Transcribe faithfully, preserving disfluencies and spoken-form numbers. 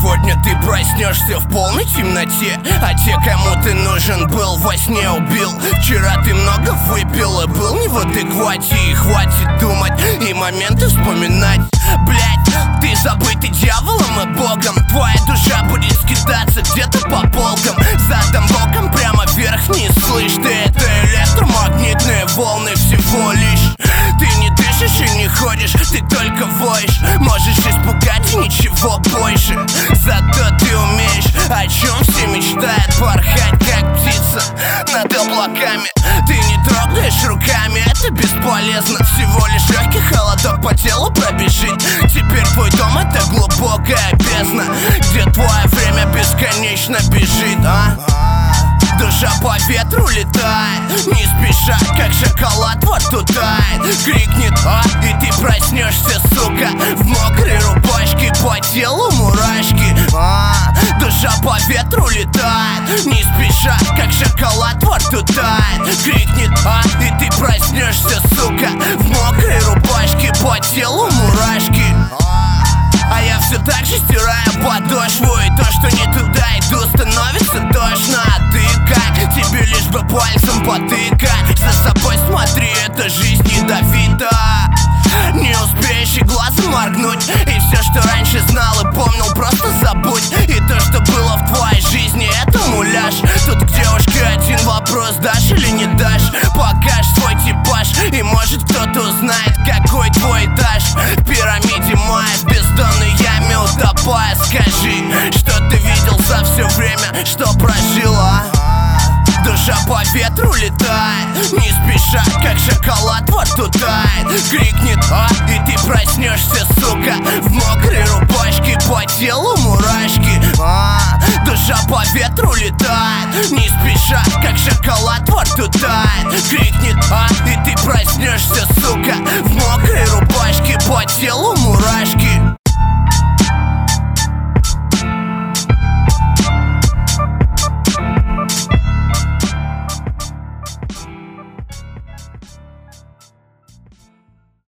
Сегодня ты проснешься в полной темноте, а те, кому ты нужен был, во сне убил. Вчера ты много выпил и был не в адеквате, и хватит думать и моменты вспоминать. Блять, ты забытый дьяволом и богом. Твоя душа будет скидаться где-то по полкам, задом боком прямо вверх вниз. Слышь, ты это электромагнитные волны всего лишь. Ты не дышишь и не ходишь, ты только воешь. Можешь испугать и ничего больше. Зато ты умеешь, о чем все мечтают, порхать как птица над облаками. Ты не трогаешь руками, это бесполезно. Всего лишь легкий холодок по телу пробежит. Теперь твой дом — это глубокая бездна, где твое время бесконечно бежит, а? Душа по ветру летает, не спеша, как шоколад во рту тает. Крикнет, а, и ты проснешься, сука, в мокрой рубашке, по телу мурашки, а? Душа по ветру летает, не спеша, как шоколад во рту тает. Крикнет, а, и ты проснешься, сука, в мокрой рубашке, по телу мурашки, а я все так же стираю подошву, и то, что не туда иду, становится тошно. А ты как? Тебе лишь бы пальцем потыкать. За собой смотри, эта жизнь ядовита. Не успеешь и глазом моргнуть, и все, что раньше знал и помнил, просто забудь. И то, что было в твоей жизни, это муляж. Тут к девушке один вопрос: дашь или не дашь? Покажешь свой типаж, и может кто-то узнает, какой твой этаж. В пирамиде Майя, в бездонной яме утопая. Скажи, что ты видел за все время, что прожила? Душа по ветру летает, не спеша, как шоколад во рту тает. Крикнет, а, и ты проснешься, сука, в мокрой рубашке, по телу мурашки, а? Душа по ветру летает, не спеша, как шоколад во рту тает. Крикнет, а, и ты проснешься,